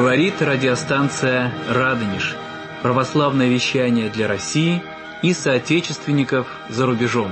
Говорит радиостанция «Радонеж». Православное вещание для России и соотечественников за рубежом.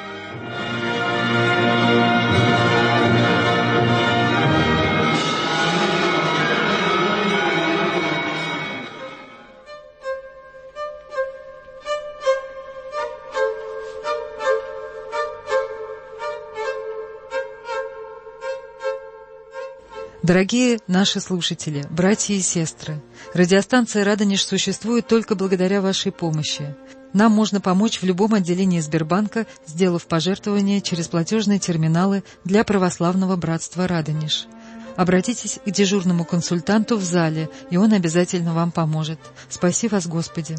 Дорогие наши слушатели, братья и сестры, радиостанция «Радонеж» существует только благодаря вашей помощи. Нам можно помочь в любом отделении Сбербанка, сделав пожертвования через платежные терминалы для православного братства «Радонеж». Обратитесь к дежурному консультанту в зале, и он обязательно вам поможет. Спаси вас, Господи!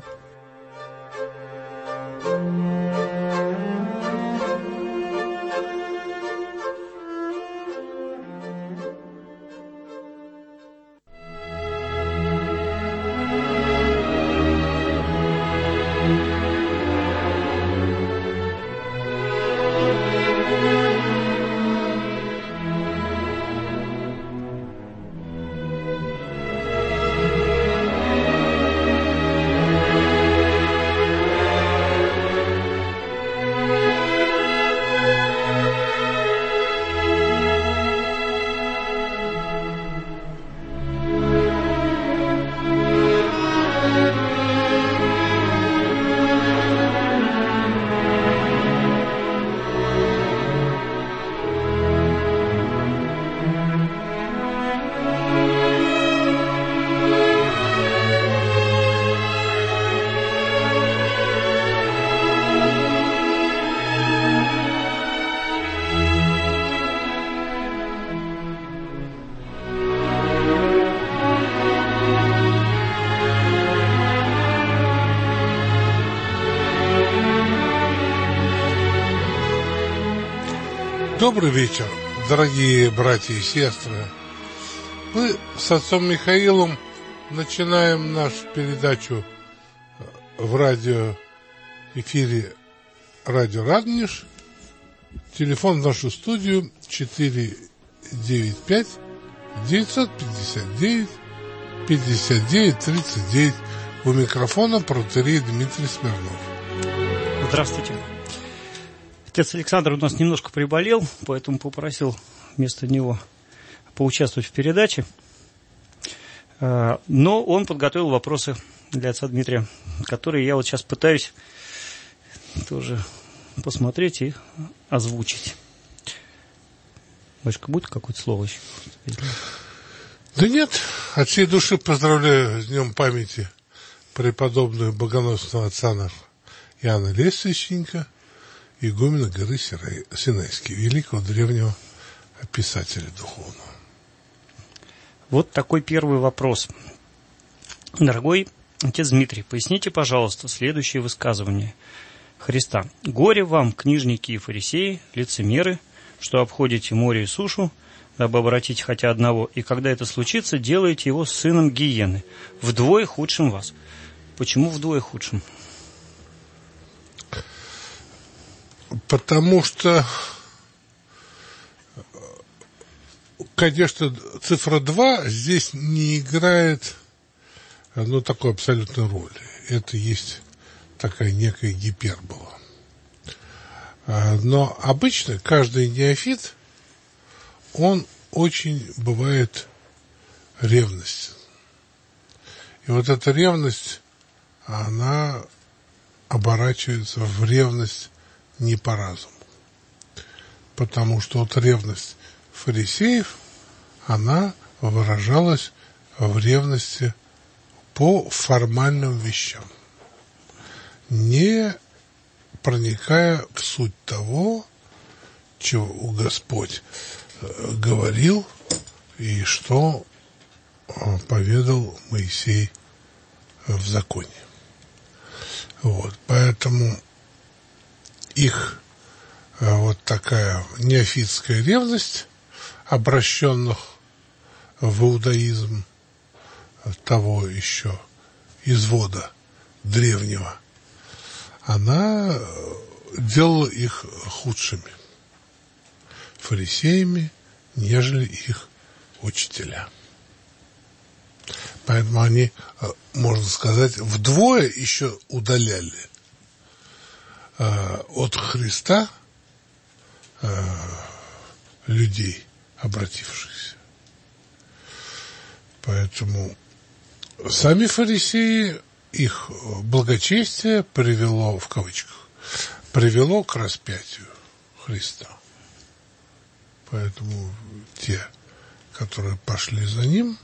Добрый вечер, дорогие братья и сестры. Мы с отцом Михаилом начинаем нашу передачу в радиоэфире «Радио Радонеж». Телефон в нашу студию 495-959-59-39. У микрофона протоиерей Дмитрий Смирнов. Здравствуйте. Отец Александр у нас немножко приболел, поэтому попросил вместо него поучаствовать в передаче. Но он подготовил вопросы для отца Дмитрия, которые я вот сейчас пытаюсь тоже посмотреть и озвучить. Батюшка, будет какое-то слово еще? Да нет, от всей души поздравляю с днем памяти преподобную богоносного отца нашего Иоанна Лествичника, игумена горы Синайской, великого древнего писателя духовного. Вот такой первый вопрос. Дорогой отец Дмитрий, поясните, пожалуйста, следующее высказывание Христа. «Горе вам, книжники и фарисеи, лицемеры, что обходите море и сушу, дабы обратить хотя одного, и когда это случится, делаете его сыном гиены, вдвое худшим вас». Почему вдвое худшим? Потому что, конечно, цифра 2 здесь не играет, такой абсолютной роли. Это есть такая некая гипербола. Но обычно каждый неофит, он очень бывает ревностен. И вот эта ревность, она оборачивается в ревность не по разуму. Потому что вот ревность фарисеев, она выражалась в ревности по формальным вещам, не проникая в суть того, чего Господь говорил и что поведал Моисей в законе. Вот, поэтому их вот такая неофитская ревность обращенных в иудаизм того еще извода древнего, она делала их худшими фарисеями, нежели их учителя. Поэтому они, можно сказать, вдвое еще удаляли от Христа людей, обратившихся. Поэтому сами фарисеи, их благочестие привело, в кавычках, привело к распятию Христа. Поэтому те, которые пошли за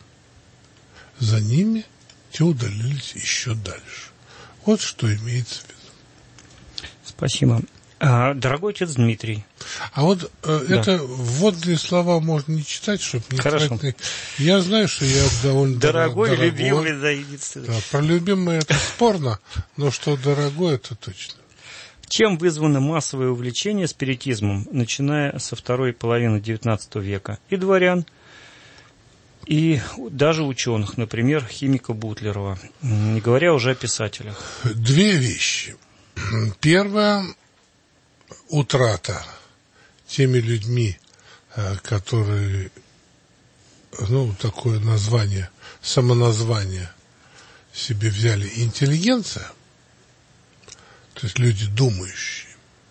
ними, те удалились еще дальше. Вот что имеется в виду. Спасибо. Дорогой отец Дмитрий. А вот это вводные слова можно не читать, чтобы не Хорошо. тратить. Я знаю, что я довольно Дорогой, дорогой. любимый, да, Да, про любимое это спорно, но что дорогой, это точно. Чем вызвано массовое увлечение спиритизмом, начиная со второй половины XIX века, и дворян, и даже ученых, например, химика Бутлерова, не говоря уже о писателях? Две вещи. Первое – утрата теми людьми, которые, такое название, самоназвание себе взяли интеллигенция, то есть люди думающие,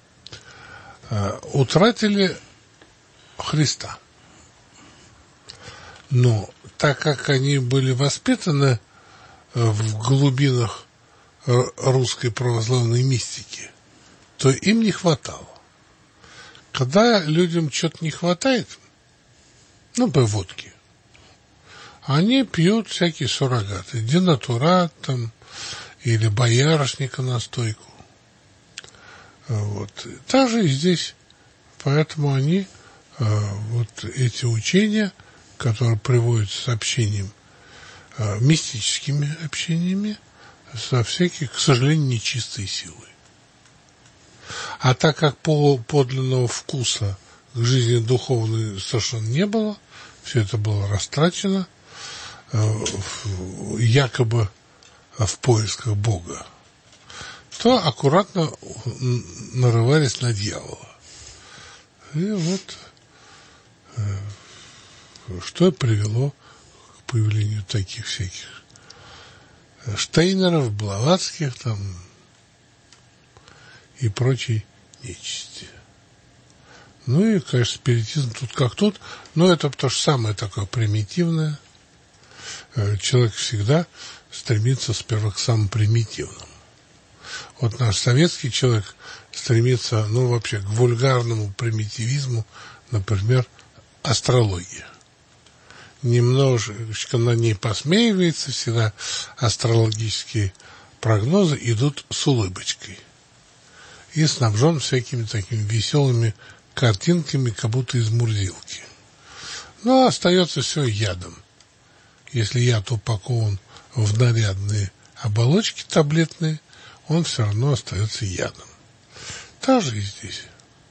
утратили Христа. Но так как они были воспитаны в глубинах русской православной мистики, то им не хватало. Когда людям что-то не хватает, по водке, они пьют всякие суррогаты, денатурат там, или боярышника настойку. Вот. Так же и здесь. Поэтому они, эти учения, которые приводятся с общением, мистическими общениями, со всякой, к сожалению, нечистой силой. А так как подлинного вкуса к жизни духовной совершенно не было, все это было растрачено, якобы в поисках Бога, то аккуратно нарывались на дьявола. И вот что и привело к появлению таких всяких Штейнеров, Блаватских там и прочей нечисти. И, конечно, спиритизм тут как тут, но это то же самое такое примитивное. Человек всегда стремится сперва к самому примитивному. Вот наш советский человек стремится, вообще к вульгарному примитивизму, например, астрология. Немножечко на ней посмеивается, всегда астрологические прогнозы идут с улыбочкой. И снабжен всякими такими веселыми картинками, как будто из Мурзилки. Но остается все ядом. Если яд упакован в нарядные оболочки таблетные, он все равно остается ядом. Так же и здесь.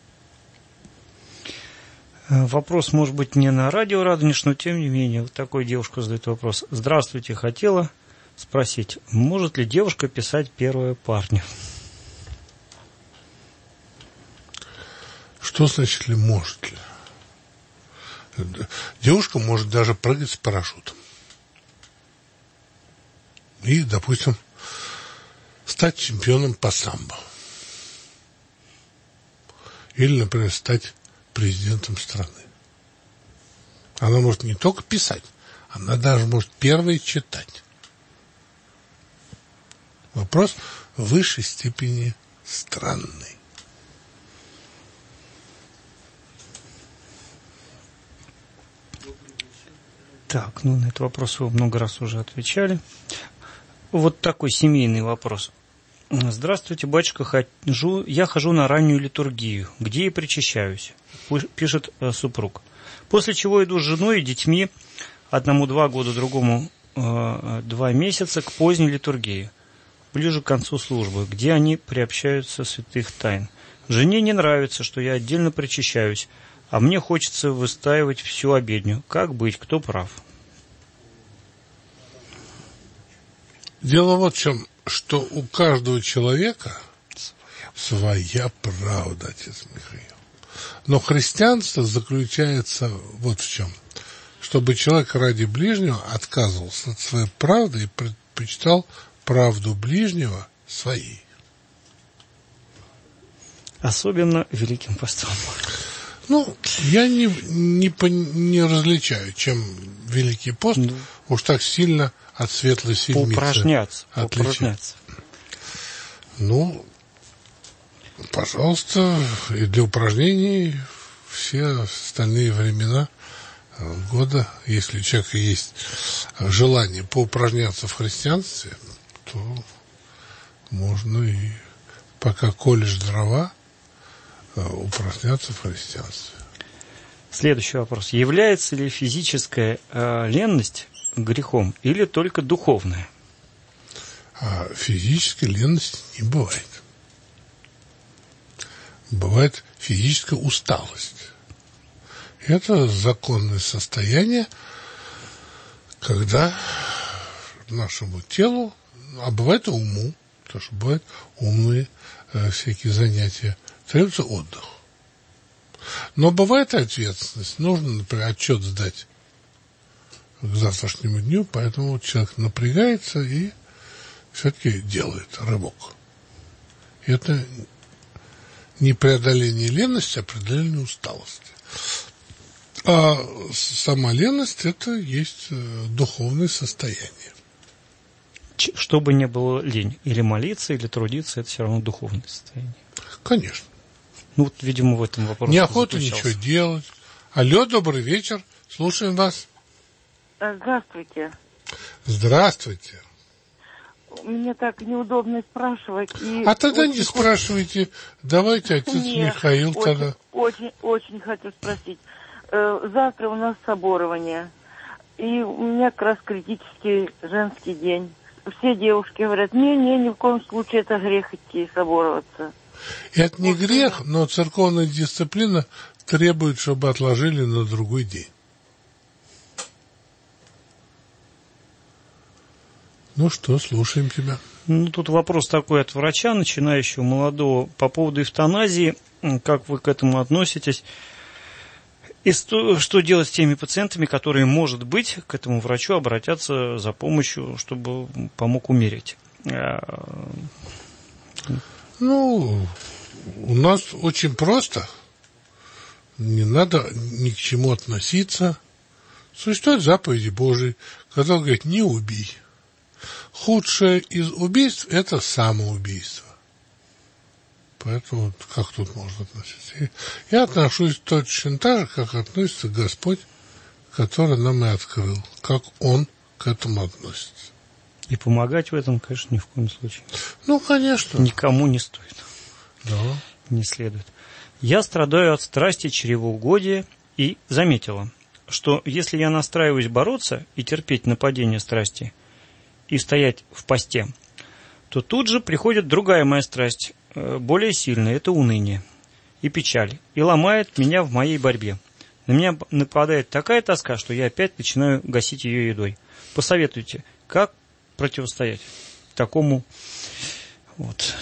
Вопрос, может быть, не на радио Радонеж, но тем не менее, вот такой девушка задает вопрос. Здравствуйте, хотела спросить, может ли девушка писать первое парню? Что значит ли может ли? Девушка может даже прыгать с парашютом. И, допустим, стать чемпионом по самбо. Или, например, стать президентом страны. Она может не только писать, она даже может первой читать. Вопрос в высшей степени странный. Так, на этот вопрос вы много раз уже отвечали. Вот такой семейный вопрос. Здравствуйте, батюшка, я хожу на раннюю литургию, где и причащаюсь, пишет супруг. После чего иду с женой и детьми, одному 2 года, другому 2 месяца, к поздней литургии, ближе к концу службы, где они приобщаются святых тайн. Жене не нравится, что я отдельно причащаюсь, а мне хочется выстаивать всю обедню. Как быть, кто прав? Дело вот в чем, что у каждого человека своя правда, отец Михаил. Но христианство заключается вот в чем, чтобы человек ради ближнего отказывался от своей правды и предпочитал правду ближнего своей. Особенно Великим постом. Ну, я не различаю, чем Великий пост уж так сильно от Светлой Седмицы поупражняться. Ну, пожалуйста, и для упражнений все остальные времена года, если у человека есть желание поупражняться в христианстве, то можно и пока колешь дрова, упражняться в христианстве. Следующий вопрос. Является ли физическая ленность грехом или только духовная? Физической ленности не бывает. Бывает физическая усталость. Это законное состояние, когда нашему телу, а бывает и уму, потому что бывают умные всякие занятия, требуется отдых. Но бывает и ответственность. Нужно, например, отчет сдать к завтрашнему дню, поэтому человек напрягается и все-таки делает рывок. Это не преодоление ленности, а преодоление усталости. А сама ленность – это есть духовное состояние. Что бы ни было лень, или молиться, или трудиться, это все равно духовное состояние. Конечно. Ну, вот, видимо, в этом вопросе неохота ничего делать. Алло, добрый вечер. Слушаем вас. Здравствуйте. Здравствуйте. Мне так неудобно спрашивать. А тогда не спрашивайте. Давайте, отец Михаил, тогда. Очень хочу спросить. Завтра у нас соборование. И у меня как раз критический женский день. Все девушки говорят, ни в коем случае это грех идти и собороваться. Это не грех, но церковная дисциплина требует, чтобы отложили на другой день. Ну что, слушаем тебя. Ну, тут вопрос такой от врача, начинающего молодого, по поводу эвтаназии. Как вы к этому относитесь? И что делать с теми пациентами, которые, может быть, к этому врачу обратятся за помощью, чтобы помог умереть? Ну, у нас очень просто. Не надо ни к чему относиться. Существуют заповеди Божии, которые говорят, не убей. Худшее из убийств – это самоубийство. Поэтому как тут можно относиться? Я отношусь точно так же, как относится Господь, который нам и открыл. Как Он к этому относится. И помогать в этом, конечно, ни в коем случае. Ну, конечно. Никому не стоит. Да. Не следует. Я страдаю от страсти чревоугодия и заметила, что если я настраиваюсь бороться и терпеть нападение страсти и стоять в посте, то тут же приходит другая моя страсть, более сильная, это уныние и печаль, и ломает меня в моей борьбе. На меня нападает такая тоска, что я опять начинаю гасить ее едой. Посоветуйте, как противостоять такому вот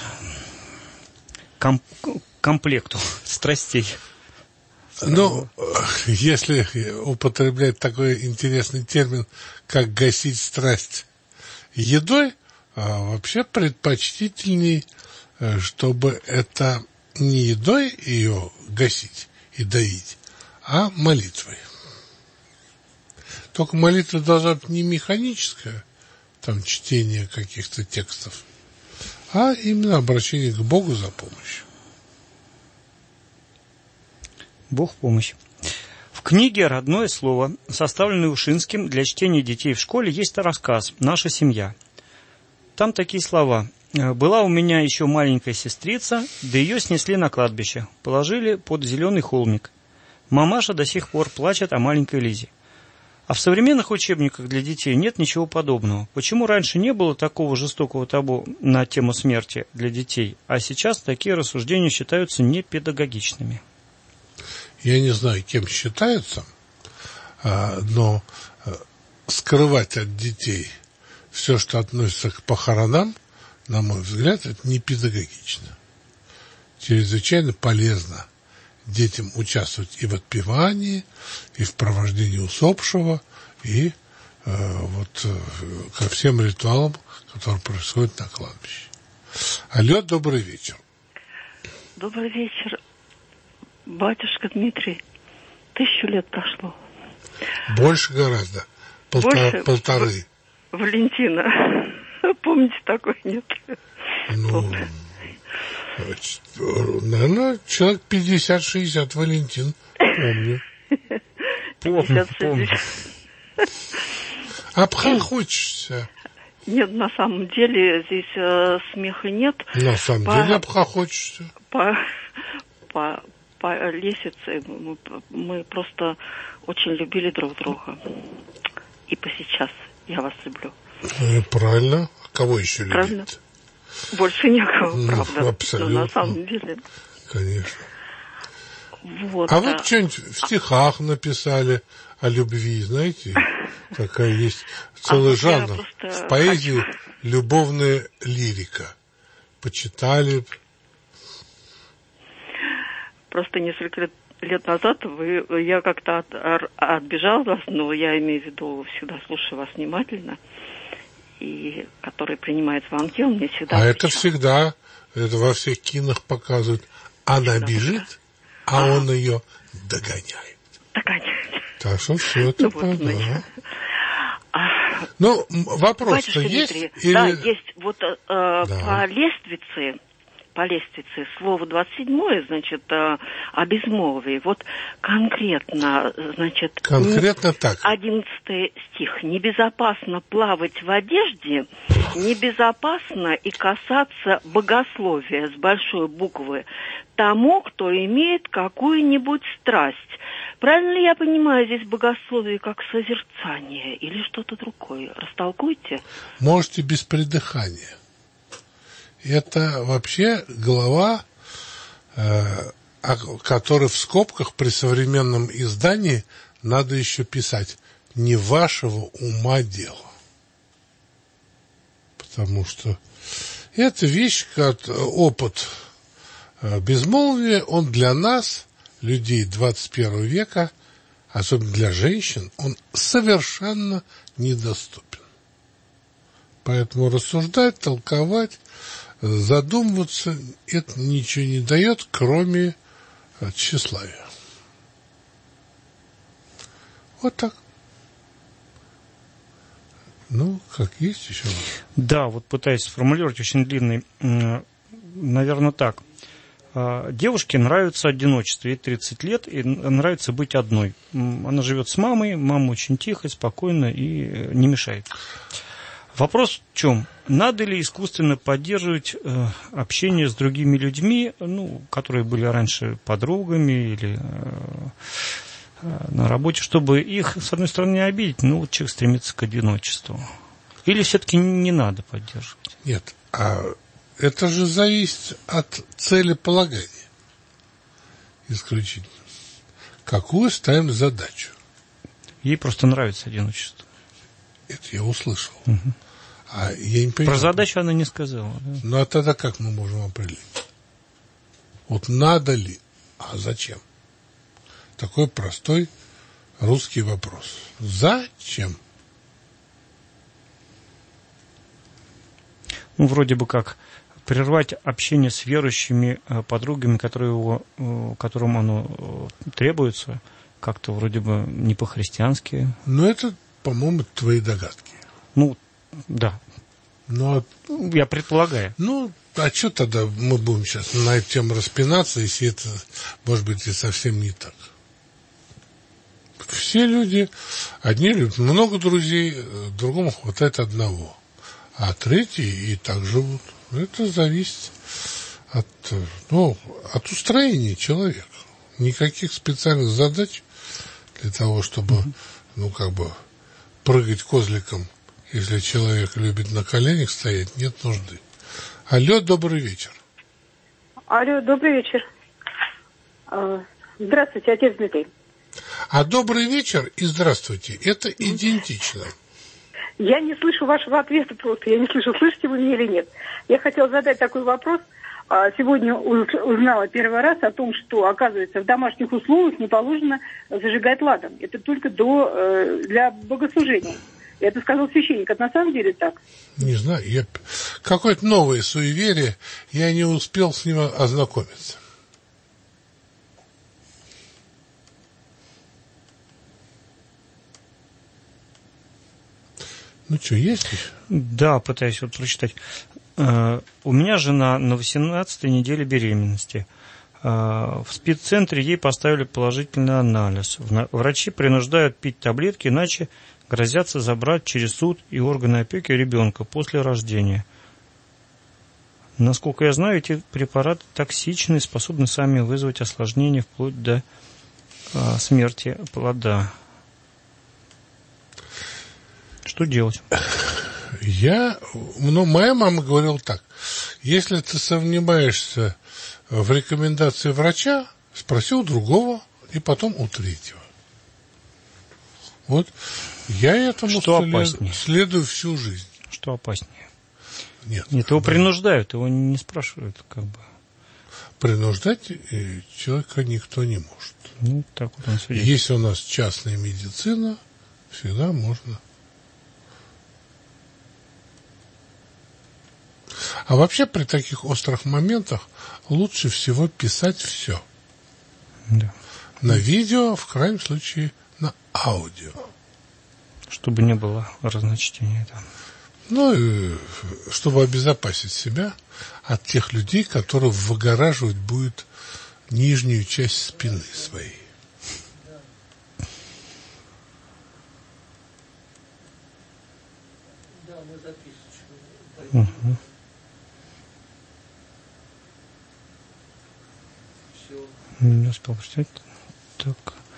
комплекту страстей? Ну, если употреблять такой интересный термин, как гасить страсть едой, вообще предпочтительней, чтобы это не едой ее гасить и доить, а молитвой. Только молитва должна быть не механическая, там чтение каких-то текстов, а именно обращение к Богу за помощью. Бог в помощь. В книге «Родное слово», составленной Ушинским для чтения детей в школе, есть рассказ «Наша семья». Там такие слова. «Была у меня еще маленькая сестрица, да ее снесли на кладбище, положили под зеленый холмик. Мамаша до сих пор плачет о маленькой Лизе. А в современных учебниках для детей нет ничего подобного. Почему раньше не было такого жестокого табу на тему смерти для детей, а сейчас такие рассуждения считаются непедагогичными?» Я не знаю, кем считаются, но скрывать от детей все, что относится к похоронам, на мой взгляд, это не педагогично. Чрезвычайно полезно детям участвовать и в отпевании, и в провождении усопшего, и ко всем ритуалам, которые происходят на кладбище. Алло, добрый вечер. Добрый вечер, батюшка Дмитрий. 1000 лет прошло. Больше гораздо. Полторы. Валентина. Помните, такой нет? Ну, наверное, человек 50-60, Валентин. Помню. 50-60. Обхохочешься. Нет, на самом деле здесь смеха нет. На самом деле обхохочешься. По лестнице мы просто очень любили друг друга. И по сейчас я вас люблю. Правильно. Кого еще правильно? Любить? Больше некого, правда. Абсолютно. Но на самом деле. Конечно. Вот, а вы что-нибудь в стихах написали о любви, знаете? Такая есть целый жанр. В поэзии любовная лирика. Почитали. Просто несколько лет назад я как-то отбежала вас, но я имею в виду, всегда слушаю вас внимательно, и который принимает звонки, он мне всегда... А это всегда, это во всех кинах показывают. Она всегда бежит, а он ее догоняет. Так что все это правда. Ну, вопрос-то есть? Или... Да, есть. Вот по лестнице, слово 27, значит, о безмолвии. Вот конкретно, значит... Конкретно так. 11 стих. Небезопасно плавать в одежде, небезопасно и касаться богословия с большой буквы тому, кто имеет какую-нибудь страсть. Правильно ли я понимаю здесь богословие как созерцание или что-то другое? Растолкуйте. Можете без придыхания. Это вообще глава, которой в скобках при современном издании надо еще писать «не вашего ума дело». Потому что эта вещь, как опыт безмолвия, он для нас, людей 21 века, особенно для женщин, он совершенно недоступен. Поэтому рассуждать, толковать, задумываться, это ничего не дает, кроме тщеславия. Вот так. Ну, как есть еще? Да, вот пытаюсь сформулировать, очень длинный. Наверное, так. Девушке нравится одиночество, ей 30 лет, и нравится быть одной. Она живет с мамой, мама очень тихая, спокойная и не мешает. Вопрос в чем? Надо ли искусственно поддерживать общение с другими людьми, ну, которые были раньше подругами или на работе, чтобы их, с одной стороны, не обидеть, но вот человек стремится к одиночеству? Или все-таки не надо поддерживать? Нет, это же зависит от целеполагания исключительно. Какую ставим задачу? Ей просто нравится одиночество. Это я услышал. Угу. А я не понимаю. Про задачу она не сказала. Да? Ну, а тогда как мы можем определить? Вот надо ли, а зачем? Такой простой русский вопрос. Зачем? Ну, вроде бы как прервать общение с верующими подругами, которым оно требуется, как-то вроде бы не по-христиански. Ну, это, по-моему, твои догадки. Ну, да. Но, я предполагаю. Ну, а что тогда мы будем сейчас на эту тему распинаться, если это, может быть, и совсем не так? Все люди, одни любят много друзей, другому хватает одного, а третьи и так живут. Это зависит от устроения человека. Никаких специальных задач для того, чтобы, прыгать козликом, если человек любит на коленях стоять, нет нужды. Алло, добрый вечер. Алло, добрый вечер. Здравствуйте, отец Дмитрий. А добрый вечер и здравствуйте, это идентично. Я не слышу вашего ответа просто, я не слышу, слышите вы меня или нет. Я хотела задать такой вопрос. А сегодня узнала первый раз о том, что, оказывается, в домашних условиях не положено зажигать ладан. Это только для богослужения. Это сказал священник. Это на самом деле так? Не знаю. Какое-то новое суеверие. Я не успел с ним ознакомиться. Ну что, есть еще? Да, пытаюсь вот прочитать. У меня жена на 18-й неделе беременности. В СПИД-центре ей поставили положительный анализ. Врачи принуждают пить таблетки, иначе грозятся забрать через суд и органы опеки ребенка после рождения. Насколько я знаю, эти препараты токсичны, способны сами вызвать осложнения вплоть до смерти плода. Что делать? Моя мама говорила так: если ты сомневаешься в рекомендации врача, спроси у другого и потом у третьего. Вот я этому следую всю жизнь. Что опаснее? Нет, его принуждают, его не спрашивают, как бы. Принуждать человека никто не может. Ну, так вот он судит. Если у нас частная медицина, всегда можно. А вообще при таких острых моментах лучше всего писать все. Да. На видео, в крайнем случае, на аудио. Чтобы не было разночтения там. Ну, и чтобы обезопасить себя от тех людей, которые выгораживать будут нижнюю часть спины своей. Угу. Не успел прочитать. Так.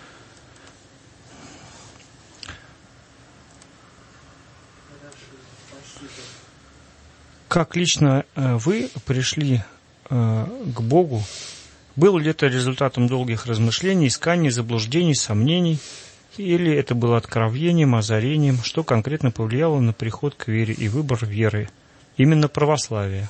Как лично вы пришли к Богу? Было ли это результатом долгих размышлений, исканий, заблуждений, сомнений? Или это было откровением, озарением? Что конкретно повлияло на приход к вере и выбор веры? Именно православие.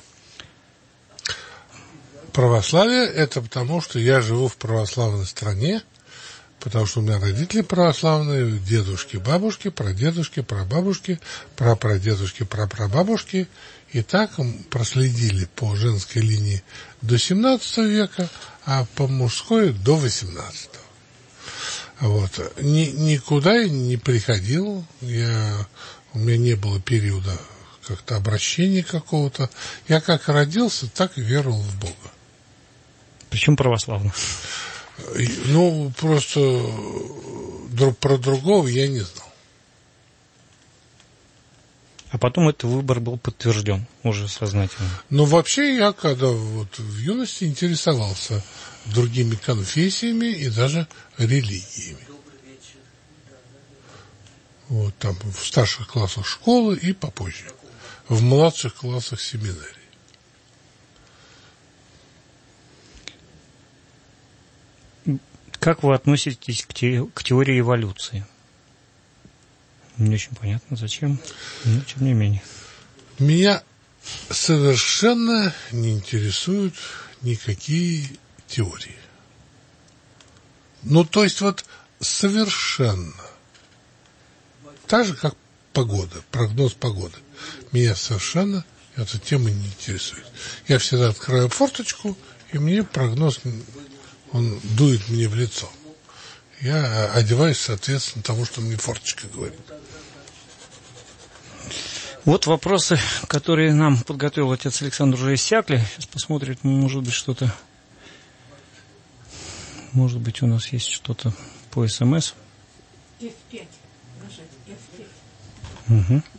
Православие – это потому, что я живу в православной стране, потому что у меня родители православные, дедушки, бабушки, прадедушки, прабабушки, прапрадедушки, прапрабабушки. И так проследили по женской линии до 17 века, а по мужской до 18. Вот. Никуда я не приходил, у меня не было периода как-то обращения какого-то. Я как родился, так и веровал в Бога. Причем православно. Ну, просто про другого я не знал. А потом этот выбор был подтвержден уже сознательно. Но вообще я, когда вот в юности интересовался другими конфессиями и даже религиями. Вот там в старших классах школы и попозже. В младших классах семинарии. Как вы относитесь к теории эволюции? Не очень понятно, зачем, но тем не менее. Меня совершенно не интересуют никакие теории. Ну, то есть вот совершенно. Так же, как погода, прогноз погоды. Меня совершенно эта тема не интересует. Я всегда открываю форточку, и мне прогноз, он дует мне в лицо. Я одеваюсь соответственно тому, что мне форточка говорит. Вот вопросы, которые нам подготовил отец Александр, уже иссякли. Сейчас посмотрим, может быть, что-то. Может быть, у нас есть что-то по СМС. F5. Нажать F5. Угу.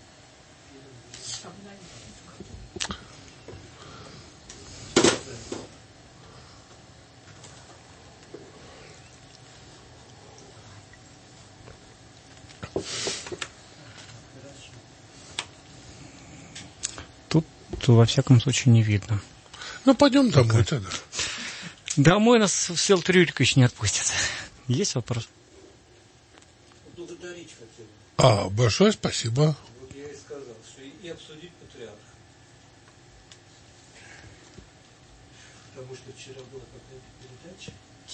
Тут, во всяком случае, не видно. Ну, пойдем домой тогда. Домой нас Всеволод Рюрикович не отпустит. Есть вопрос? Благодарить хотел. Большое спасибо. Вот я и сказал, что и обсудить патриарха. Потому что вчера была какая-то передача.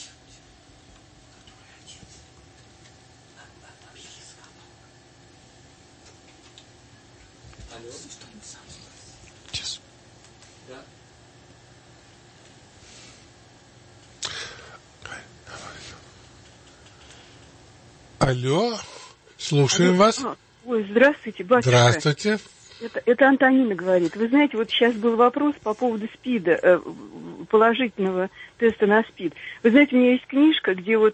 Алло. Сейчас. Да. Алло, слушаем вас. Ой, здравствуйте, батюшка. Здравствуйте. Это Антонина говорит. Вы знаете, вот сейчас был вопрос по поводу СПИДа, положительного теста на СПИД. Вы знаете, у меня есть книжка, где вот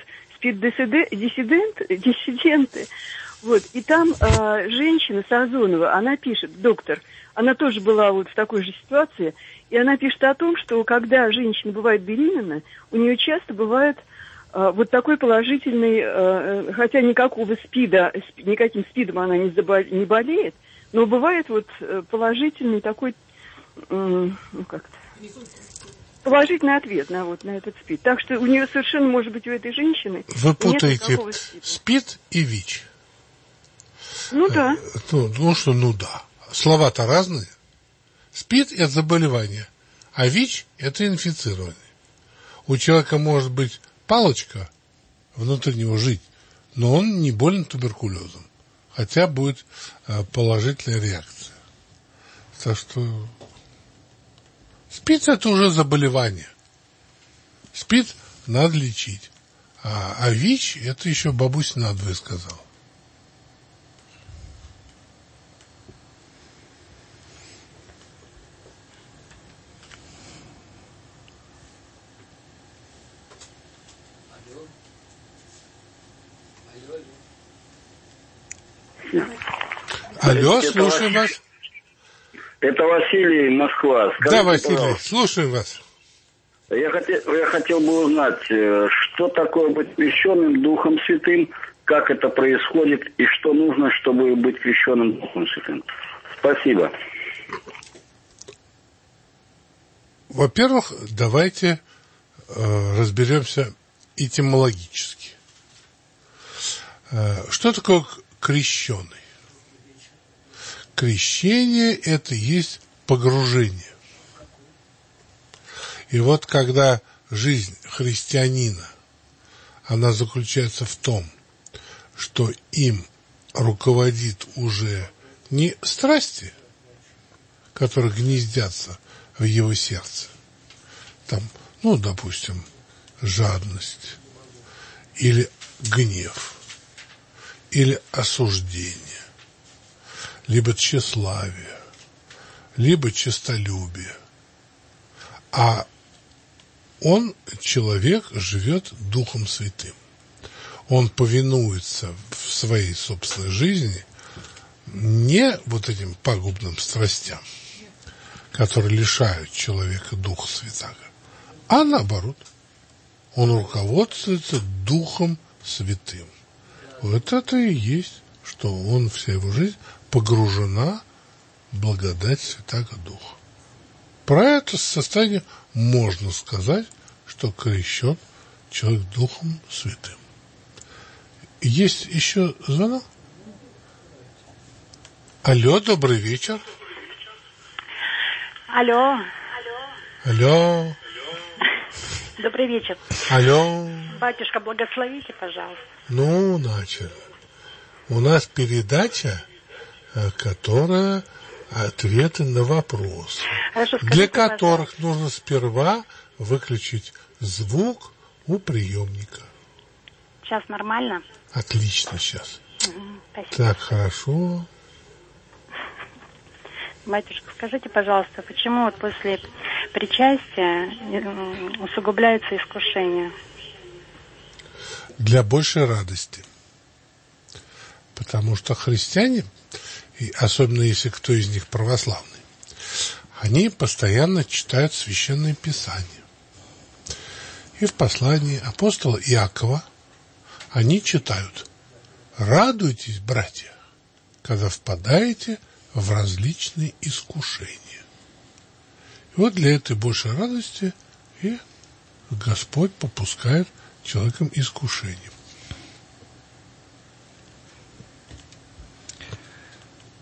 СПИД-диссиденты, вот, и там женщина Сазонова, она пишет, доктор, она тоже была вот в такой же ситуации, и она пишет о том, что когда женщина бывает беременна, у нее часто бывает вот такой положительный, хотя никакого СПИДа, никаким СПИДом она не болеет, но бывает вот положительный такой, ну как-то, положительный ответ на этот СПИД. Так что у нее совершенно, может быть, у этой женщины вы путаете нет СПИД и ВИЧ. Ну да. Ну да. Слова-то разные. СПИД – это заболевание, а ВИЧ – это инфицирование. У человека может быть палочка внутри него жить, но он не болен туберкулезом. Хотя будет положительная реакция. Так что СПИД – это уже заболевание. СПИД надо лечить. А ВИЧ – это еще бабуся надвое сказала. Алло, слушаем вас. Это Василий, Москва. Скажите, да, Василий, пожалуйста, слушаем вас. Я хотел бы узнать, что такое быть крещенным Духом Святым, как это происходит и что нужно, чтобы быть крещенным Духом Святым. Спасибо. Во-первых, давайте разберемся этимологически. Что такое крещеный? Крещение – это есть погружение. И вот когда жизнь христианина, она заключается в том, что им руководит уже не страсти, которые гнездятся в его сердце, там, ну, допустим, жадность, или гнев, или осуждение, либо тщеславие, либо честолюбие. А он, человек, живет Духом Святым. Он повинуется в своей собственной жизни не вот этим пагубным страстям, которые лишают человека Духа Святаго, а наоборот, он руководствуется Духом Святым. Вот это и есть, что он, вся его жизнь погружена в благодать Святаго Духа. Про это состояние можно сказать, что крещен человек Духом Святым. Есть еще звонок? Алло, добрый вечер. Алло. Алло. Добрый вечер. Алло. Батюшка, благословите, пожалуйста. Ну, начали. У нас передача, которая ответы на вопросы, Хорошо, скажите, для которых нужно сперва выключить звук у приемника. Сейчас нормально? Отлично сейчас. Спасибо. Так, хорошо. Батюшка, скажите, пожалуйста, почему вот после причастия усугубляется искушение? Для большей радости. Потому что христиане, и особенно если кто из них православный, они постоянно читают Священное Писание. И в послании апостола Иакова они читают: «Радуйтесь, братья, когда впадаете в различные искушения». И вот для этой большей радости и Господь попускает человеком искушением.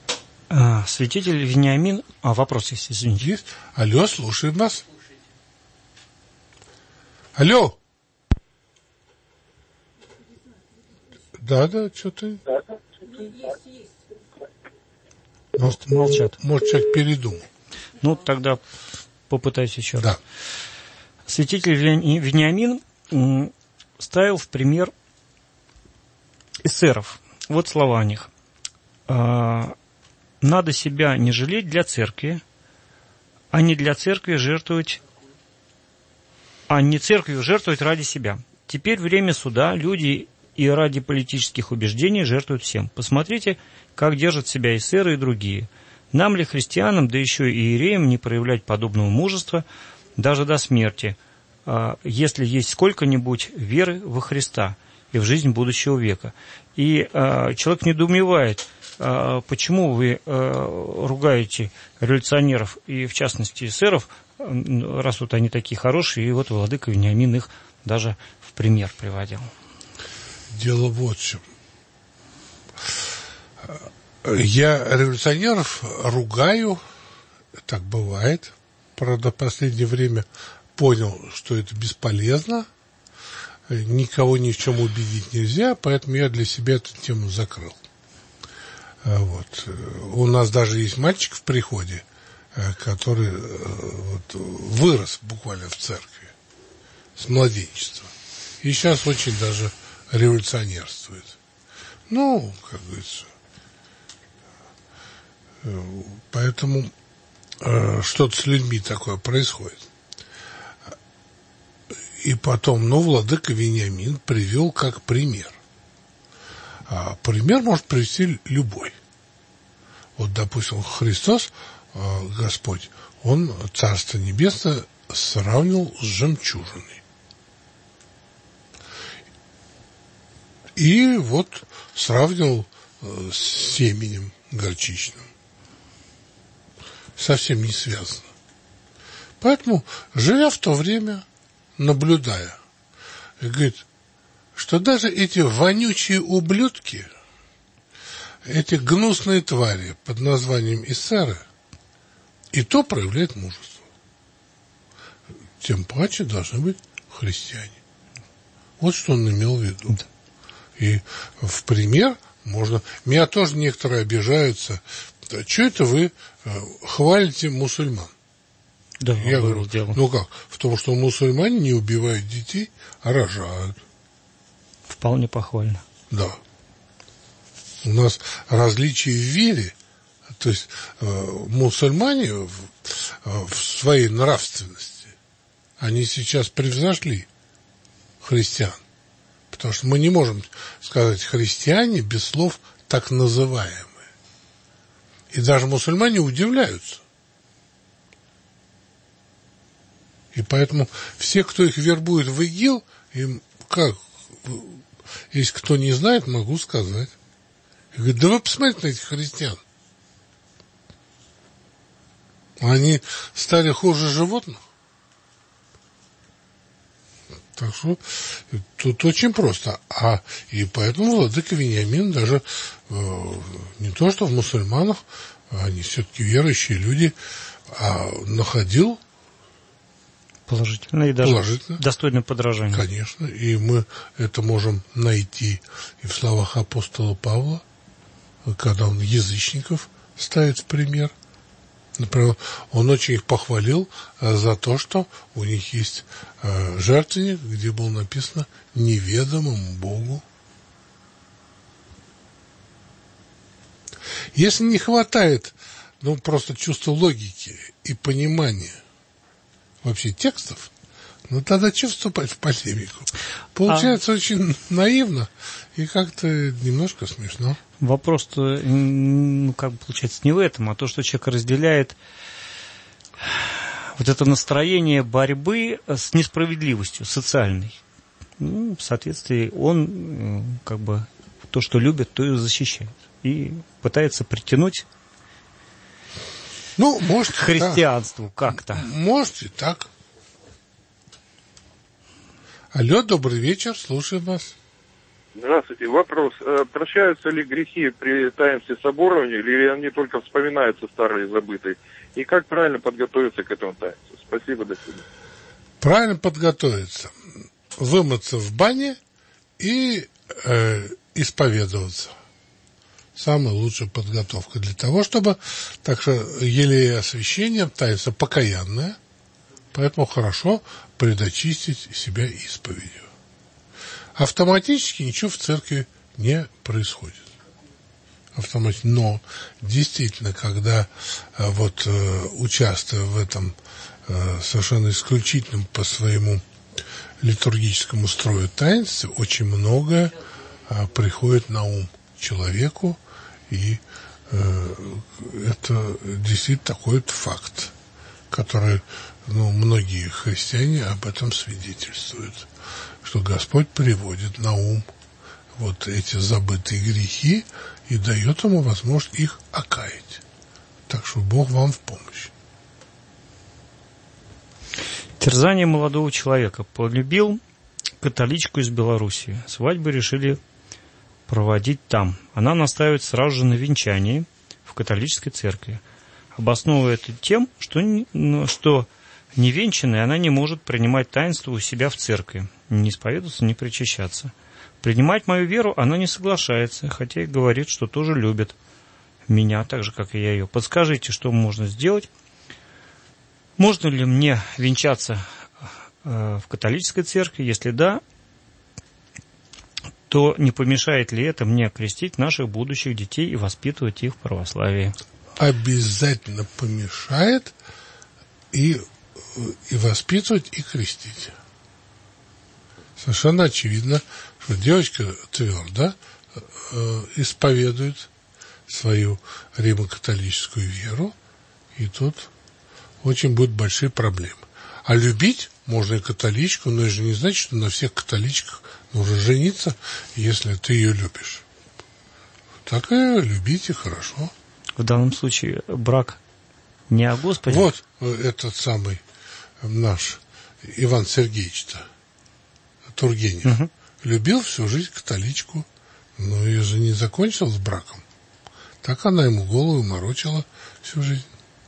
Святитель Вениамин... вопрос есть, извините. Есть? Алло, слушаем вас. Алло. Да, что-то... Может, молчат. Может, человек передумал. Ну, тогда попытаюсь еще раз. Да. Святитель Вениамин ставил в пример эсеров. Вот слова о них. Надо себя не жалеть для церкви, а не для церкви жертвовать, а не церковью жертвовать ради себя. Теперь время суда, люди и ради политических убеждений жертвуют всем. Посмотрите, как держат себя эсеры и другие. Нам ли, христианам, да еще и иереям, не проявлять подобного мужества даже до смерти, если есть сколько-нибудь веры во Христа и в жизнь будущего века? И человек недоумевает, почему вы ругаете революционеров и, в частности, эсеров, раз вот они такие хорошие, и вот владыка Вениамин их даже в пример приводил. Дело вот в чем. Я революционеров ругаю, так бывает. Правда, в последнее время понял, что это бесполезно. Никого ни в чем убедить нельзя, поэтому я для себя эту тему закрыл. Вот. У нас даже есть мальчик в приходе, который вот, вырос буквально в церкви с младенчества. И сейчас очень даже революционерствует. Ну, как говорится. Поэтому что-то с людьми такое происходит. И потом, владыка Вениамин привел как пример. А пример может привести любой. Вот, допустим, Христос, Господь, Он Царство Небесное сравнил с жемчужиной. И вот сравнил с семенем горчичным. Совсем не связано. Поэтому, живя в то время, наблюдая, говорит, что даже эти вонючие ублюдки, эти гнусные твари под названием эсеры, и то проявляют мужество. Тем паче должны быть христиане. Вот что он имел в виду. И в пример можно... Меня тоже некоторые обижаются. Что это вы хвалите мусульман? Да, я говорю, ну как? В том, что мусульмане не убивают детей, а рожают. Вполне похвально. Да. У нас различия в вере. То есть мусульмане в своей нравственности, они сейчас превзошли христиан. Потому что мы не можем сказать христиане без слов так называемые. И даже мусульмане удивляются. И поэтому все, кто их вербует в ИГИЛ, им как, если кто не знает, могу сказать. И говорит, да вы посмотрите на этих христиан. Они стали хуже животных. Так что тут очень просто. И поэтому владыка Вениамин даже не то, что в мусульманах, они все-таки верующие люди, находил положительно и даже достойное подражание. Конечно. И мы это можем найти и в словах апостола Павла, когда он язычников ставит в пример. Например, он очень их похвалил за то, что у них есть жертвенник, где было написано «неведомому Богу». Если не хватает, просто чувства логики и понимания вообще текстов, тогда что вступать в полемику? Получается очень наивно и как-то немножко смешно. Вопрос-то, получается, не в этом, а то, что человек разделяет вот это настроение борьбы с несправедливостью социальной. В соответствии он, то, что любит, то и защищает. И пытается притянуть может, к христианству как-то. Может и так. Алло, добрый вечер, слушаем вас. Здравствуйте. Вопрос. Прощаются ли грехи при таинстве соборования, или они только вспоминаются старые и забытые? И как правильно подготовиться к этому таинству? Спасибо, до свидания. Правильно подготовиться. Вымыться в бане и исповедоваться. Самая лучшая подготовка для того, чтобы... Так что елея освящения таинство покаянное, поэтому хорошо предочистить себя исповедью. Автоматически ничего в церкви не происходит. Но действительно, когда участвуя в этом совершенно исключительном по своему литургическому строю таинстве, очень многое приходит на ум человеку, и это действительно такой вот факт, который, многие христиане об этом свидетельствуют, что Господь приводит на ум вот эти забытые грехи и дает ему возможность их окаять. Так что Бог вам в помощь. Терзание молодого человека. Полюбил католичку из Белоруссии. Свадьбу решили проводить там. Она настаивает сразу же на венчании в католической церкви. Обосновывая это тем, что невенчанная она не может принимать таинство у себя в церкви, не исповедоваться, не причащаться. Принимать мою веру она не соглашается, хотя и говорит, что тоже любит меня, так же, как и я ее. Подскажите, что можно сделать? Можно ли мне венчаться в католической церкви? Если да, то не помешает ли это мне крестить наших будущих детей и воспитывать их в православии? Обязательно помешает и воспитывать, и крестить. Совершенно очевидно, что девочка твердо исповедует свою римо-католическую веру, и тут очень будут большие проблемы. А любить можно и католичку, но это же не значит, что на всех католичках нужно жениться, если ты ее любишь. Так и любите хорошо. В данном случае брак не о Господе. Вот этот самый наш Иван Сергеевич-то, Тургенев, любил всю жизнь католичку, но ее же не закончил с браком. Так она ему голову морочила всю жизнь.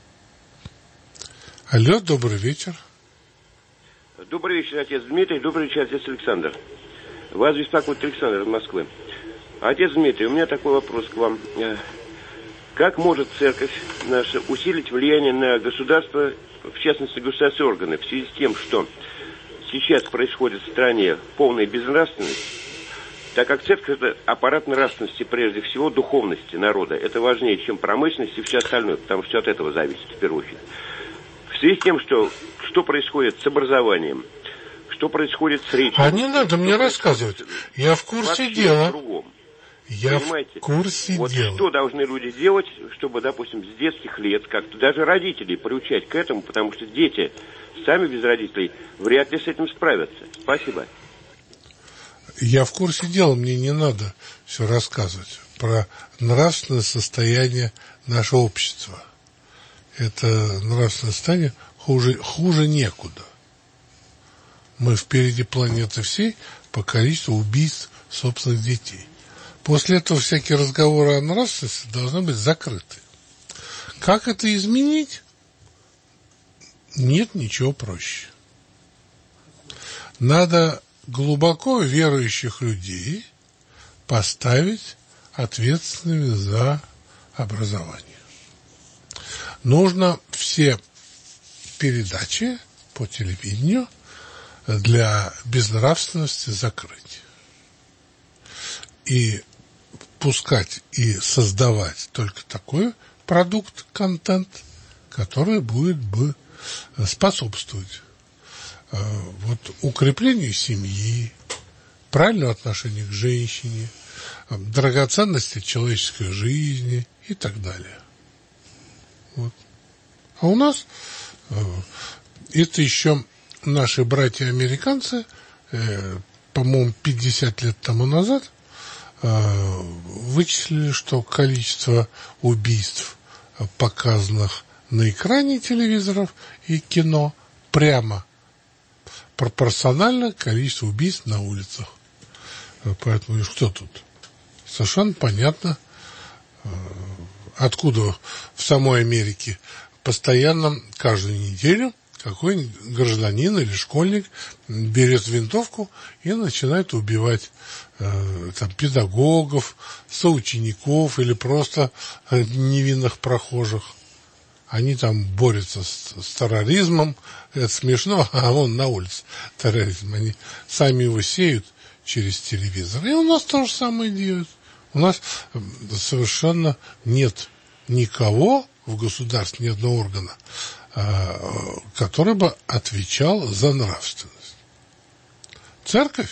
Алло, добрый вечер. Добрый вечер, отец Дмитрий. Добрый вечер, отец Александр. Вас беспокоит Александр из Москвы. Отец Дмитрий, у меня такой вопрос к вам. Как может церковь наша усилить влияние на государство, в частности, государственные органы, в связи с тем, что сейчас происходит в стране полная безнравственность, так как церковь – это аппарат нравственности, прежде всего, духовности народа. Это важнее, чем промышленность и все остальное, потому что от этого зависит, в первую очередь. В связи с тем, что происходит с образованием, что происходит с речью. А не надо мне рассказывать. Я в курсе дела. Я Понимаете? В курсе дела. Что должны люди делать, чтобы, допустим, с детских лет как-то даже родителей приучать к этому, потому что дети сами без родителей вряд ли с этим справятся. Спасибо. Я в курсе дела, мне не надо все рассказывать про нравственное состояние нашего общества. Это нравственное состояние хуже некуда. Мы впереди планеты всей по количеству убийств собственных детей. После этого всякие разговоры о нравственности должны быть закрыты. Как это изменить? Нет ничего проще. Надо глубоко верующих людей поставить ответственными за образование. Нужно все передачи по телевидению для безнравственности закрыть. И пускать и создавать только такой продукт, контент, который будет бы способствовать укреплению семьи, правильному отношению к женщине, драгоценности человеческой жизни и так далее. Вот. А у нас это еще наши братья-американцы, по-моему, 50 лет тому назад вычислили, что количество убийств, показанных на экране телевизоров и кино, прямо пропорционально количеству убийств на улицах. Поэтому что тут? Совершенно понятно, откуда в самой Америке постоянно, каждую неделю какой-нибудь гражданин или школьник берет винтовку и начинает убивать там, педагогов, соучеников или просто невинных прохожих. Они там борются с терроризмом. Это смешно, а вон на улице терроризм. Они сами его сеют через телевизор. И у нас то же самое делают. У нас совершенно нет никого в государстве, ни одного органа, который бы отвечал за нравственность. Церковь,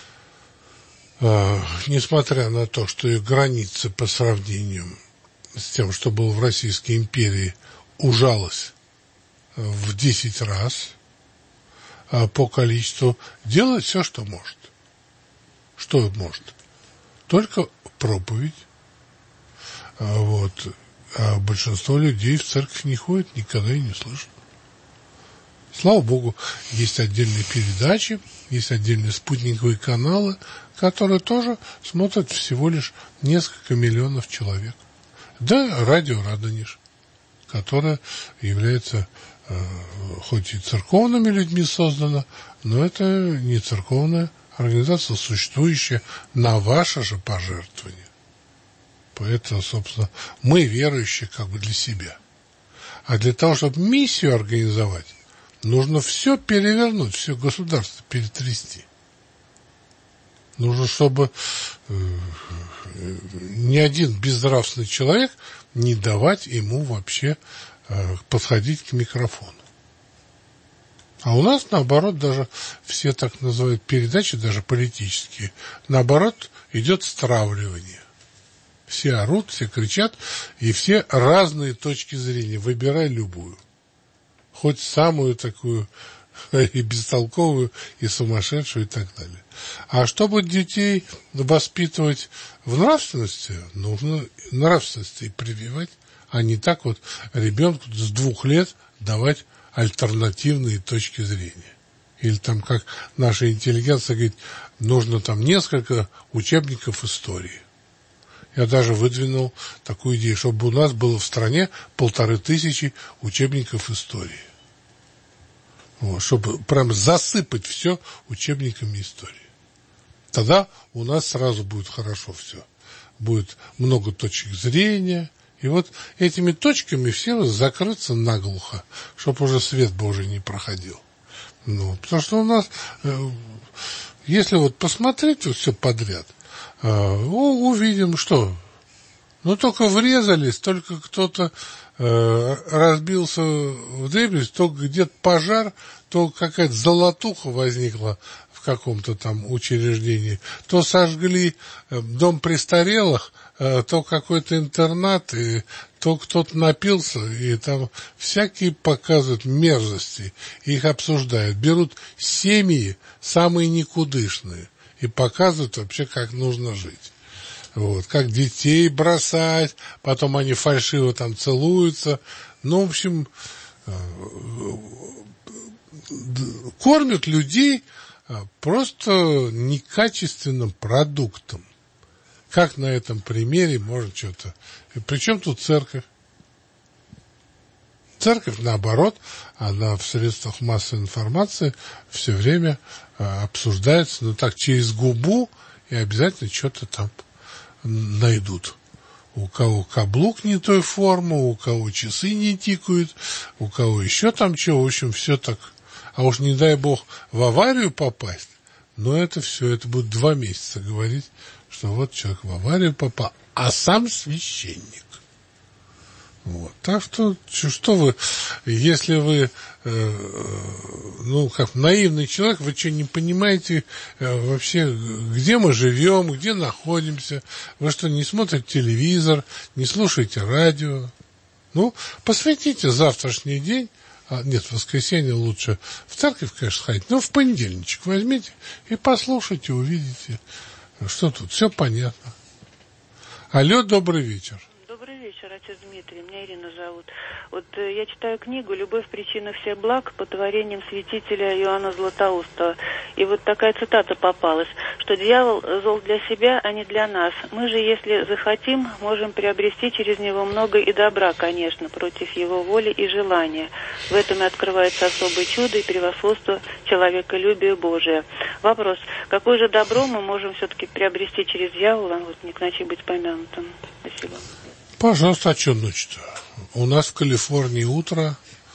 несмотря на то, что ее границы по сравнению с тем, что было в Российской империи, ужалась в 10 раз по количеству, делает все, что может. Что может? Только проповедь. Вот. А большинство людей в церковь не ходит, никогда и не слышат. Слава Богу, есть отдельные передачи, есть отдельные спутниковые каналы, которые тоже смотрят всего лишь несколько миллионов человек. Да, радио «Радонеж», которое является хоть и церковными людьми создано, но это не церковная организация, существующая на ваше же пожертвование. Поэтому, собственно, мы верующие как бы для себя. А для того, чтобы миссию организовать, нужно все перевернуть, все государство перетрясти. Нужно, чтобы ни один безнравственный человек не давать ему вообще подходить к микрофону. А у нас, наоборот, даже все так называют передачи, даже политические, наоборот, идет стравливание. Все орут, все кричат, и все разные точки зрения. Выбирай любую. Хоть самую такую и бестолковую, и сумасшедшую, и так далее. А чтобы детей воспитывать в нравственности, нужно нравственности и прививать, а не так вот ребенку с 2 лет давать альтернативные точки зрения. Или там, как наша интеллигенция говорит, нужно там несколько учебников истории. Я даже выдвинул такую идею, чтобы у нас было в стране 1500 учебников истории. Вот, чтобы прям засыпать все учебниками истории. Тогда у нас сразу будет хорошо все. Будет много точек зрения. И вот этими точками все закрыться наглухо, чтобы уже свет Божий не проходил. Ну, потому что у нас, если вот посмотреть вот все подряд, увидим, что только врезались, только кто-то разбился в дребезги, то где-то пожар, то какая-то золотуха возникла в каком-то там учреждении, то сожгли дом престарелых, то какой-то интернат, и то кто-то напился, и там всякие показывают мерзости, их обсуждают, берут семьи самые никудышные и показывают вообще, как нужно жить. Вот, как детей бросать, потом они фальшиво там целуются. Ну, в общем, кормят людей просто некачественным продуктом. Как на этом примере можно что-то... Причем тут церковь? Церковь, наоборот, она в средствах массовой информации все время обсуждается, но так через губу, и обязательно что-то там найдут. У кого каблук не той формы, у кого часы не тикают, у кого еще там что, в общем, все так. А уж не дай бог в аварию попасть, но это все, это будет 2 месяца говорить, что вот человек в аварию попал, а сам священник. Вот. Так что вы, если вы, как наивный человек, вы что, не понимаете вообще, где мы живем, где находимся, вы что, не смотрите телевизор, не слушаете радио? Ну, посвятите завтрашний день, нет, в воскресенье лучше в церковь, конечно, ходить, но в понедельничек возьмите и послушайте, увидите, что тут, все понятно. Алло, добрый вечер. Добрый вечер, отец Дмитрий. Меня Ирина зовут. Вот я читаю книгу «Любовь – причина всех благ» под творением святителя Иоанна Златоуста. И вот такая цитата попалась, что дьявол зол для себя, а не для нас. Мы же, если захотим, можем приобрести через него много и добра, конечно, против его воли и желания. В этом и открывается особое чудо и превосходство человеколюбия Божия. Вопрос, какое же добро мы можем все-таки приобрести через дьявола, вот не к ночи быть помянутым? Спасибо. Пожалуйста, а что ночь-то? У нас в Калифорнии утро,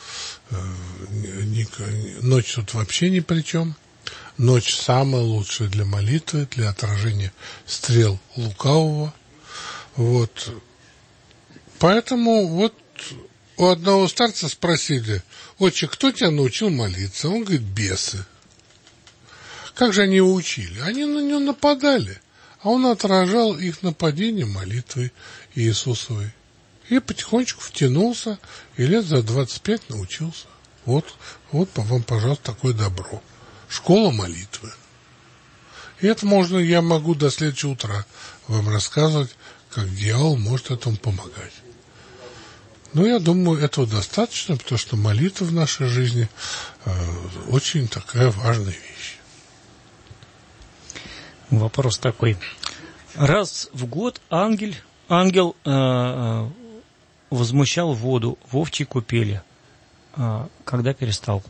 ночь тут вообще ни при чем. Ночь самая лучшая для молитвы, для отражения стрел лукавого. Вот. Поэтому вот у одного старца спросили: отче, кто тебя научил молиться? Он говорит: бесы. Как же они его учили? Они на него нападали, а он отражал их нападение молитвой Иисусовой. И потихонечку втянулся, и лет за 25 научился. Вот вам, пожалуйста, такое добро. Школа молитвы. И это я могу до следующего утра вам рассказывать, как дьявол может этому помогать. Но я думаю, этого достаточно, потому что молитва в нашей жизни очень такая важная вещь. Вопрос такой. Раз в год ангел возмущал воду в овчьей купели. Когда перестал?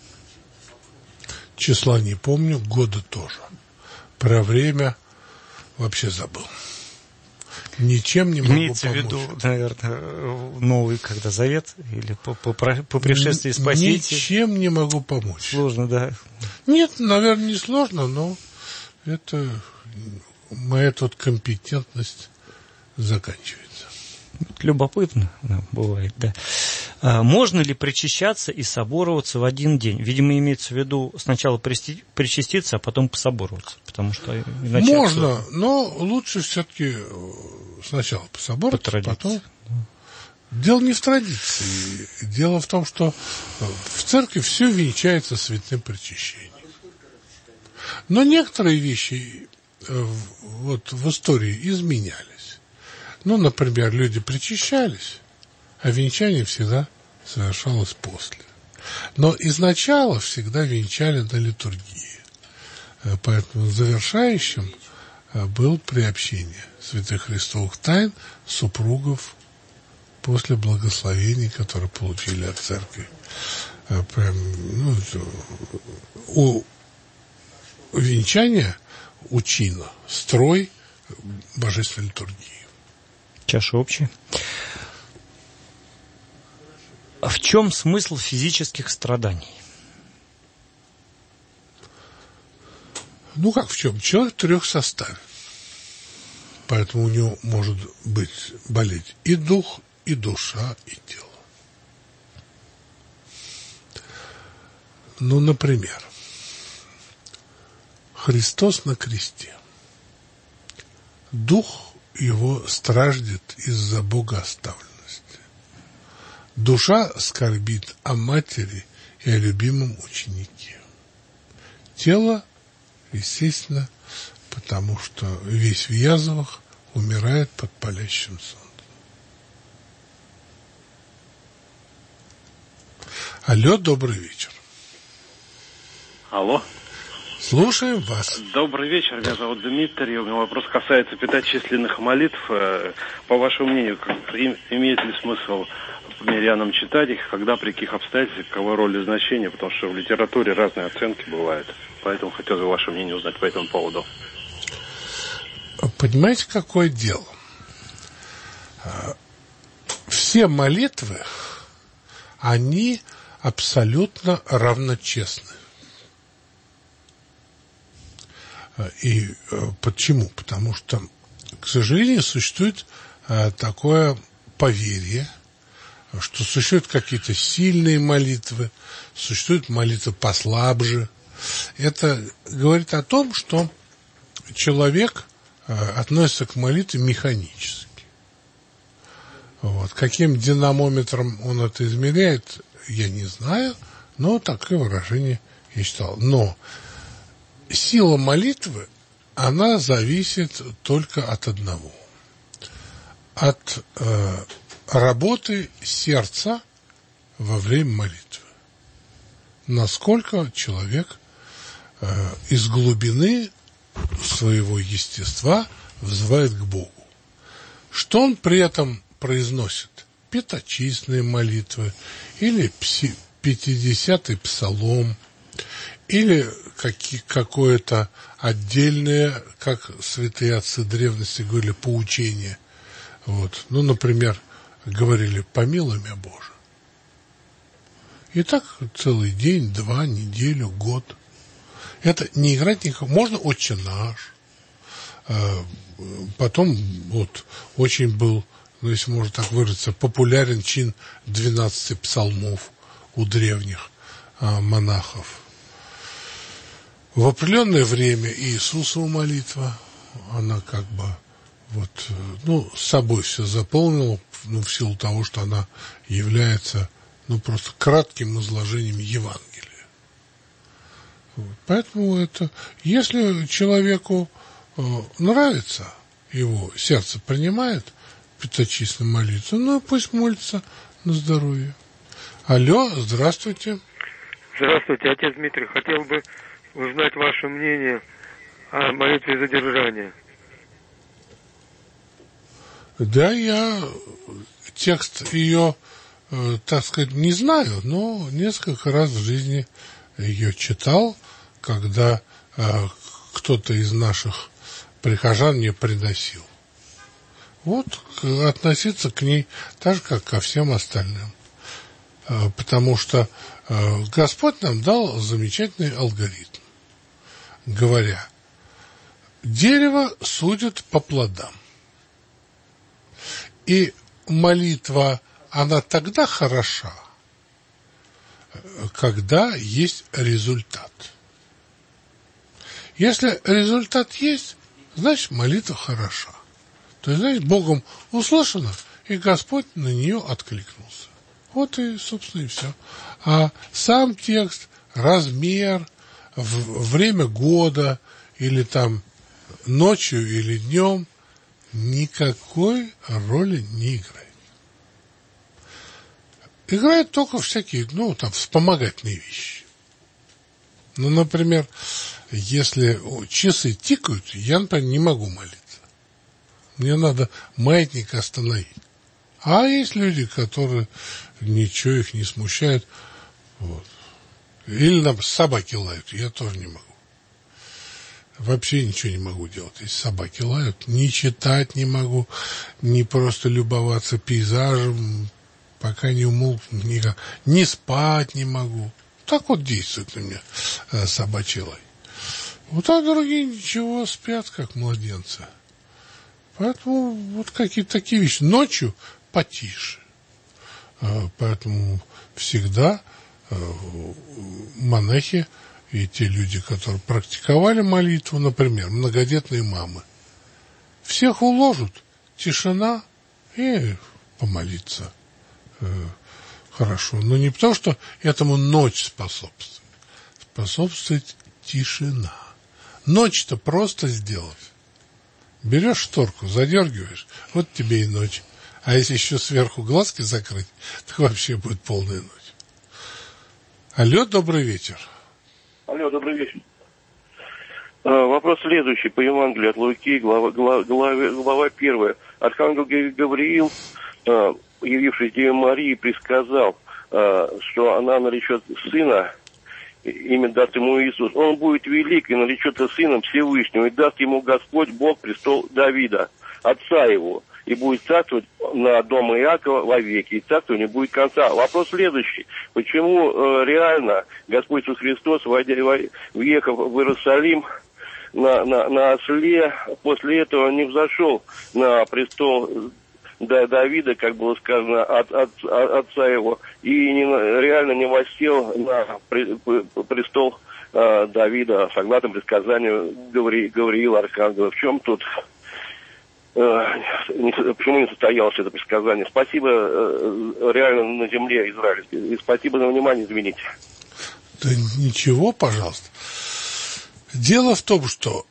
Числа не помню, года тоже. Про время вообще забыл. Ничем не могу Имеется помочь. в виду, наверное, Новый когда Завет или по пришествии Спасителя? Ничем не могу помочь. Сложно, да? Нет, наверное, не сложно, но это моя тут компетентность заканчивается. Любопытно, да, бывает, да. Можно ли причащаться и собороваться в один день? Видимо, имеется в виду сначала причаститься, а потом пособороваться, потому что иначе... Можно, но лучше все-таки сначала пособороваться, потом... Дело не в традиции. Дело в том, что в церкви все венчается святым причащением. Но некоторые вещи вот в истории изменялись. Ну, например, люди причащались, а венчание всегда совершалось после. Но изначально всегда венчали на литургии. Поэтому завершающим было приобщение святых христовых тайн супругов после благословений, которые получили от церкви. У венчания учина, строй божественной литургии. Чаша общая. А в чем смысл физических страданий? Ну, как в чем? Человек в 3 составе. Поэтому у него может болеть и дух, и душа, и тело. Ну, например, Христос на кресте. Дух его страждет из-за богооставленности. Душа скорбит о матери и о любимом ученике. Тело, естественно, потому что весь в язвах, умирает под палящим солнцем. Алло, добрый вечер. Алло. Слушаем вас. Добрый вечер, меня зовут Дмитрий. У меня вопрос касается пятачисленных молитв. По вашему мнению, имеет ли смысл мирянам читать их, когда, при каких обстоятельствах, какова роль и значение? Потому что в литературе разные оценки бывают. Поэтому хотелось бы ваше мнение узнать по этому поводу. Понимаете, какое дело? Все молитвы, они абсолютно равночестны. И почему? Потому что, к сожалению, существует такое поверье, что существуют какие-то сильные молитвы, существуют молитвы послабже. Это говорит о том, что человек относится к молитве механически. Вот. Каким динамометром он это измеряет, я не знаю, но такое выражение я читал. Но сила молитвы, она зависит только от одного. От работы сердца во время молитвы. Насколько человек из глубины своего естества взывает к Богу. Что он при этом произносит? Пятачистные молитвы, или 50-й псалом, или какое-то отдельное, как святые отцы древности говорили, поучение. Вот. Ну, например, говорили «помилуй меня, Боже». И так целый день, 2, неделю, год. Это не играть никакого. Можно «Отче наш». Потом вот очень был, ну, если можно так выразиться, популярен чин 12 псалмов у древних монахов. В определенное время Иисусова молитва, она как бы вот, ну, с собой все заполнила, ну, в силу того, что она является, ну, просто кратким изложением Евангелия. Вот. Поэтому это, если человеку нравится, его сердце принимает пятачистную молитву, ну, пусть молится на здоровье. Алло, здравствуйте. Здравствуйте, отец Дмитрий. Хотел бы узнать ваше мнение о молитве задержания. Да, я текст ее, так сказать, не знаю, но несколько раз в жизни ее читал, когда кто-то из наших прихожан мне приносил. Вот относиться к ней так же, как ко всем остальным. Потому что Господь нам дал замечательный алгоритм, говоря, дерево судит по плодам. И молитва, она тогда хороша, когда есть результат. Если результат есть, значит, молитва хороша. То есть, значит, Богом услышано, и Господь на нее откликнулся. Вот и, собственно, и все. А сам текст, размер, время года, или там ночью или днем, никакой роли не играет. Играют только всякие, ну, там, вспомогательные вещи. Ну, например, если часы тикают, я, например, не могу молиться. Мне надо маятник остановить. А есть люди, которые ничего их не смущает. Вот. Или нам собаки лают, я тоже не могу. Вообще ничего не могу делать. Если собаки лают, ни читать не могу, ни просто любоваться пейзажем, пока не умолкнут никак. Ни спать не могу. Так вот действует на меня собачий лай. Вот а другие ничего, спят как младенцы. Поэтому вот какие-то такие вещи. Ночью потише. Поэтому всегда монахи и те люди, которые практиковали молитву, например, многодетные мамы, всех уложат, тишина и помолиться хорошо. Но не потому, что этому ночь способствует. Способствует тишина. Ночь-то просто сделать. Берешь шторку, задергиваешь, вот тебе и ночь. А если еще сверху глазки закрыть, так вообще будет полная ночь. Алло, добрый вечер. Алло, добрый вечер. Вопрос следующий по Евангелию от Луки, глава 1. Архангел Гавриил, явившись Деве Марии, предсказал, что она наречет сына, имя даст ему Иисус. Он будет велик и наречет сыном Всевышнего, и даст ему Господь Бог престол Давида, отца его, и будет царствовать на дом Иакова вовеки, и царство не будет конца. Вопрос следующий. Почему реально Господь Иисус Христос, въехав в Иерусалим на осле, после этого не взошел на престол Давида, как было сказано, от отца его, и реально не воссел на престол Давида, согласно предсказанию Гавриила Архангела? В чем тут, почему не состоялось это предсказание? Спасибо реально на земле израильской, и спасибо за внимание, извините. Да ничего, пожалуйста. Дело в том, что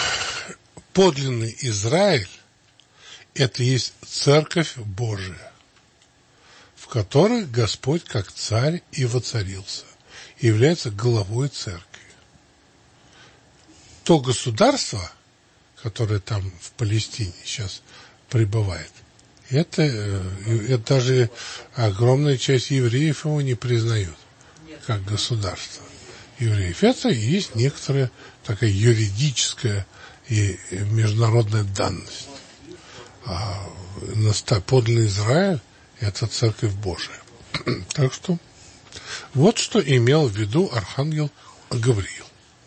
подлинный Израиль — это есть Церковь Божия. которой Господь как царь и воцарился, и является главой церкви. То государство, которое там в Палестине сейчас пребывает, это даже огромная часть евреев его не признают как государство евреев. Это и есть некоторая такая юридическая и международная данность. А подлинный Израиль – это Церковь Божия. Так что вот что имел в виду архангел Гавриил.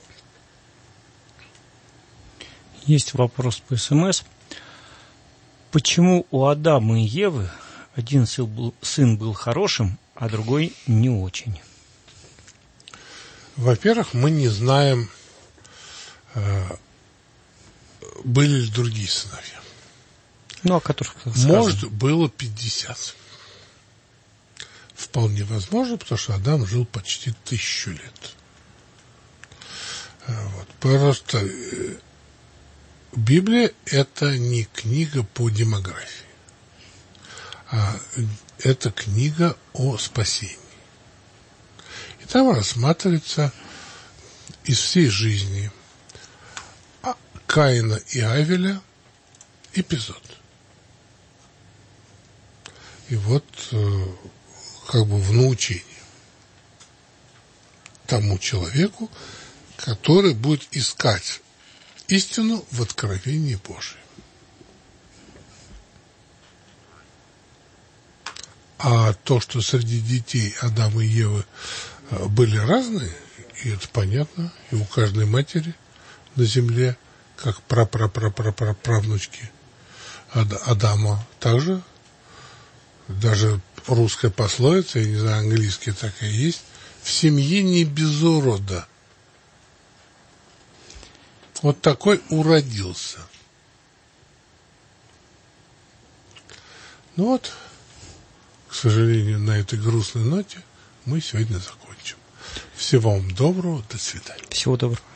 Есть вопрос по СМС. Почему у Адама и Евы один сын был хорошим, а другой не очень? Во-первых, мы не знаем, были ли другие сыновья. Ну, о которых сказано. Может, было 50. Вполне возможно, потому что Адам жил почти 1000 лет. Вот. Просто Библия – это не книга по демографии, а это книга о спасении. И там рассматривается из всей жизни Каина и Авеля эпизод. И вот как бы в научение тому человеку, который будет искать истину в откровении Божьем. А то, что среди детей Адама и Евы были разные, и это понятно, и у каждой матери на земле, как правнучки Адама, также даже русская пословица, я не знаю, английская такая есть, в семье не без урода. Вот такой уродился. Ну вот, к сожалению, на этой грустной ноте мы сегодня закончим. Всего вам доброго, до свидания. Всего доброго.